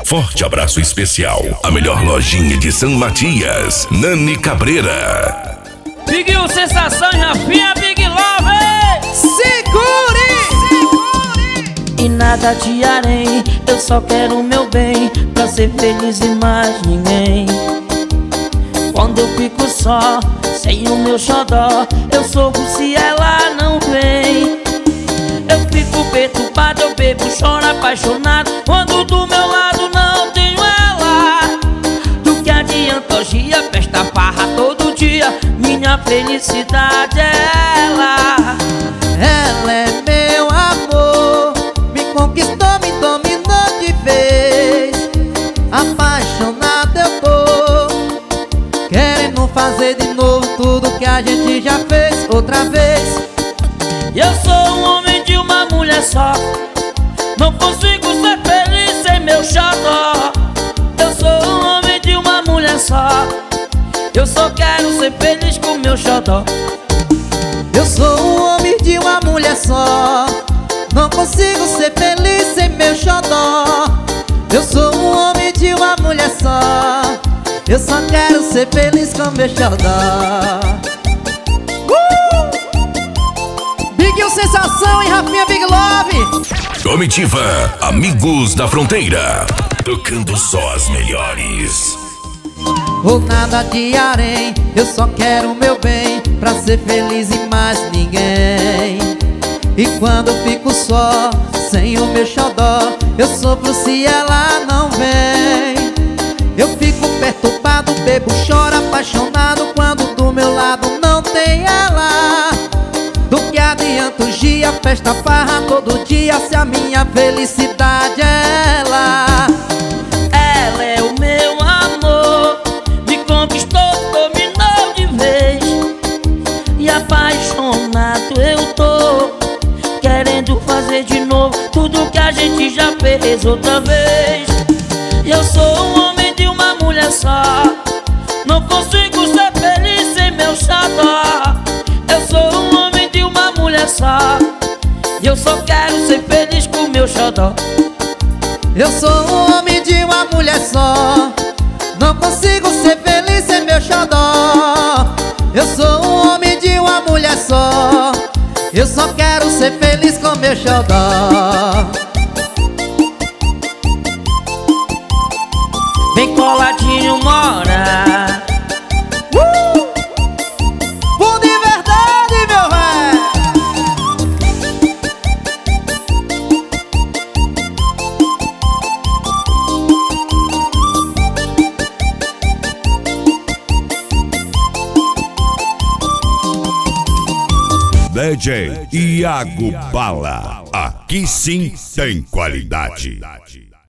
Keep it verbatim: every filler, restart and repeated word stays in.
Forte abraço especial. A melhor lojinha de São Matias, Nani Cabreira. Big U, sensação e Rafinha, Big Love. Segure! E nada de harém, eu só quero o meu bem, pra ser feliz e mais ninguém. Quando eu fico só, sem o meu xodó, eu sofro se ela não vem. Eu fico perturbado, eu bebo, choro apaixonado, quando do meu lado não tenho ela. Do que adianta hoje a festa, farra todo dia, minha felicidade é ela. Ela é meu amor, me conquistou, me dominou de vez. Apaixonado eu tô, querendo fazer de novo tudo que a gente já fez outra vez. Eu sou um homem de uma mulher só, não consigo ser feliz sem meu xodó. Eu sou um homem de uma mulher só, eu só quero ser feliz com meu xodó. Eu sou um homem de uma mulher só, não consigo ser feliz sem meu xodó. Eu sou um homem de uma mulher só, eu só quero ser feliz com meu xodó. uh! Big U, sensação e Rafinha, Big Love. Comitiva Amigos da Fronteira, tocando só as melhores. Ou nada de harém, eu só quero o meu bem, pra ser feliz e mais ninguém. E quando eu fico só, sem o meu xodó, eu sofro se ela não vem. Eu fico perturbado, bebo, choro apaixonado, quando do meu lado não tem ela. Do que adianta um dia, festa, farra todo dia, se a minha felicidade é ela. Ela é o meu amor, me conquistou, dominou de vez. E apaixonado eu tô, querendo fazer de novo tudo que a gente já fez outra vez. Eu sou um homem de uma mulher só, não consigo ser feliz sem meu xodó. Eu sou um homem de uma mulher só, eu só quero ser feliz com meu xodó. Eu sou um homem de uma mulher só, não consigo ser feliz sem meu xodó. Eu sou um homem de uma mulher só, eu só quero ser feliz com meu xodó. Vem coladinho, mora. uh! Bom de verdade, meu velho. D J Iago Bala, aqui sim tem qualidade.